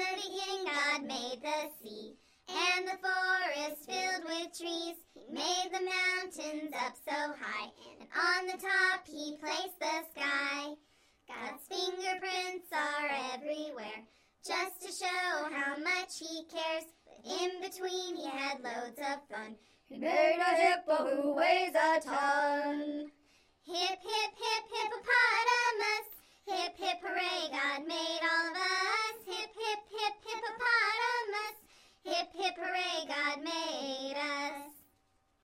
the beginning God made the sea, and the forest filled with trees. He made the mountains up so high, and on the top he placed the sky. God's fingerprints are everywhere, just to show how much he cares. But in between he had loads of fun. He made a hippo who weighs a ton. Hip, hip, hip, hippopotamus.